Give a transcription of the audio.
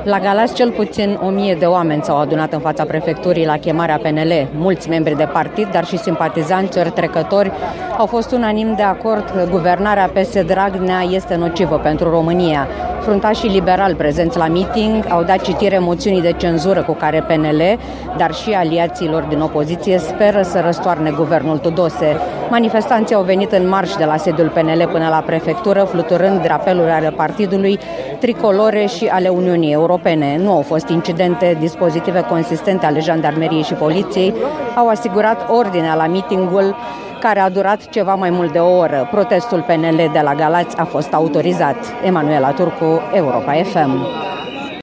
La Galați cel puțin 1000 de oameni s-au adunat în fața prefecturii la chemarea PNL. Mulți membri de partid, dar și simpatizanți ori trecători au fost unanim de acord. Guvernarea PS-Dragnea este nocivă pentru România. Fruntașii liberali prezenți la meeting au dat citire moțiunii de cenzură cu care PNL, dar și aliaților din opoziție speră să răstoarne guvernul Tudose. Manifestanții au venit în marș de la sediul PNL până la prefectură, fluturând drapelurile ale partidului, tricolore și ale Uniunii Europene. Nu au fost incidente, dispozitive consistente ale jandarmeriei și poliției au asigurat ordinea la meetingul, care a durat ceva mai mult de o oră. Protestul PNL de la Galați a fost autorizat. Emanuela Turcu, Europa FM.